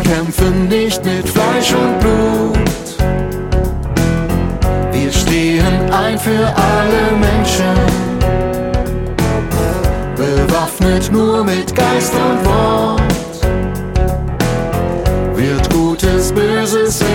kämpfen nicht mit Fleisch und Blut. Wir stehen ein für alle Menschen, bewaffnet nur mit Geist und Wort. Wird Gutes Böses